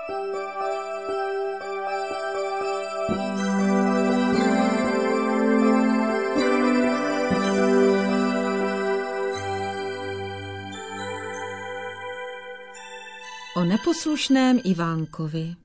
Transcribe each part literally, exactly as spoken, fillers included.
O neposlušném Ivánkovi.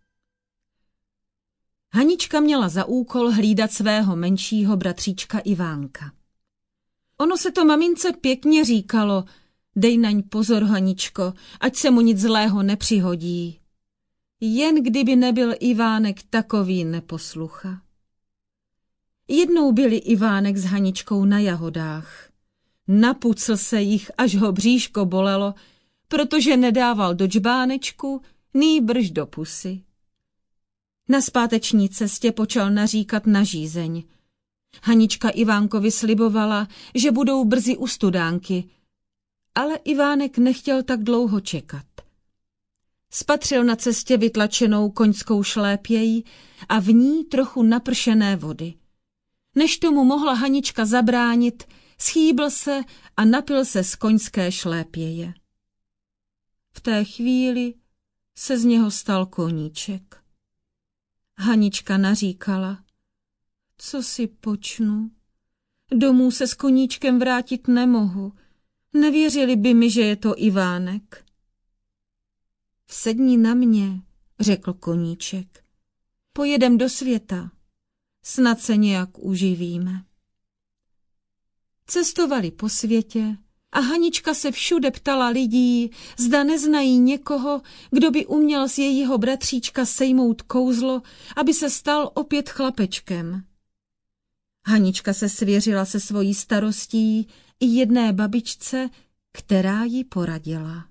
Hanička měla za úkol hlídat svého menšího bratříčka Ivánka. Ono se to mamince pěkně říkalo: dej naň pozor, Haničko, ať se mu nic zlého nepřihodí. Jen kdyby nebyl Ivánek takový neposlucha. Jednou byli Ivánek s Haničkou na jahodách. Napucl se jich, až ho bříško bolelo, protože nedával do džbánečku, nýbrž do pusy. Na zpáteční cestě počal naříkat na žízeň. Hanička Ivánkovi slibovala, že budou brzy u studánky, ale Ivánek nechtěl tak dlouho čekat. Spatřil na cestě vytlačenou koňskou šlépěj a v ní trochu napršené vody. Než tomu mohla Hanička zabránit, schýbl se a napil se z koňské šlépěje. V té chvíli se z něho stal koníček. Hanička naříkala: co si počnu? Domů se s koníčkem vrátit nemohu. Nevěřili by mi, že je to Ivánek. Vsedni na mě, řekl koníček. Pojedem do světa. Snad se nějak uživíme. Cestovali po světě a Hanička se všude ptala lidí, zda neznají někoho, kdo by uměl z jejího bratříčka sejmout kouzlo, aby se stal opět chlapečkem. Hanička se svěřila se svojí starostí i jedné babičce, která jí poradila.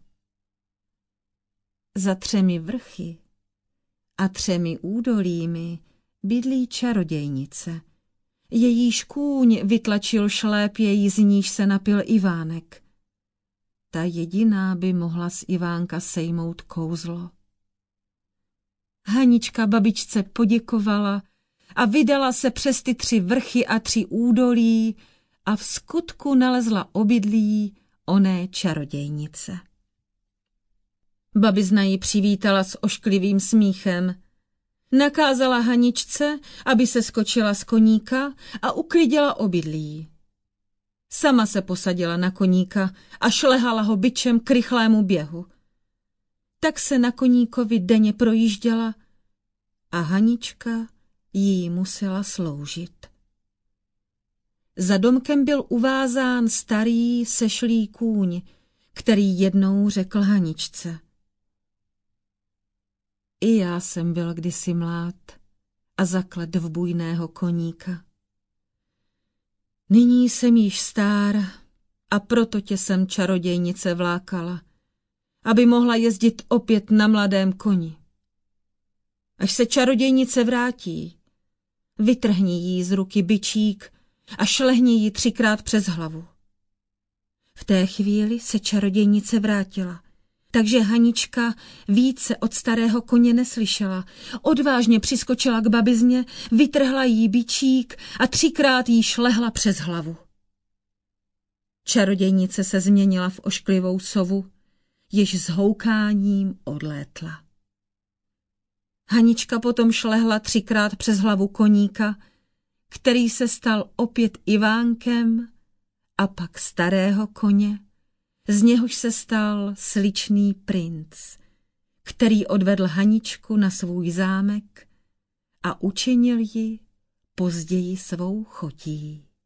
Za třemi vrchy a třemi údolími bydlí čarodějnice. Jejíž kůň vytlačil šlépěj, z níž se napil Ivánek. Ta jediná by mohla z Ivánka sejmout kouzlo. Hanička babičce poděkovala a vydala se přes ty tři vrchy a tři údolí a v skutku nalezla obydlí oné čarodějnice. Babizna ji přivítala s ošklivým smíchem. Nakázala Haničce, aby se skočila z koníka a uklidila obydlí. Sama se posadila na koníka a šlehala ho bičem k rychlému běhu. Tak se na koníkovi denně projížděla a Hanička jí musela sloužit. Za domkem byl uvázán starý sešlý kůň, který jednou řekl Haničce: I já jsem byl kdysi mlád a zaklad v bujného koníka. Nyní jsem již stár a proto tě sem čarodějnice vlákala, aby mohla jezdit opět na mladém koni. Až se čarodějnice vrátí, vytrhni jí z ruky bičík a šlehni jí třikrát přes hlavu. V té chvíli se čarodějnice vrátila, takže Hanička více od starého koně neslyšela. Odvážně přiskočila k babizně, vytrhla jí bičík a třikrát jí šlehla přes hlavu. Čarodějnice se změnila v ošklivou sovu, jež s houkáním odlétla. Hanička potom šlehla třikrát přes hlavu koníka, který se stal opět Ivánkem, a pak starého koně, z něhož se stal sličný princ, který odvedl Haničku na svůj zámek a učinil ji později svou chotí.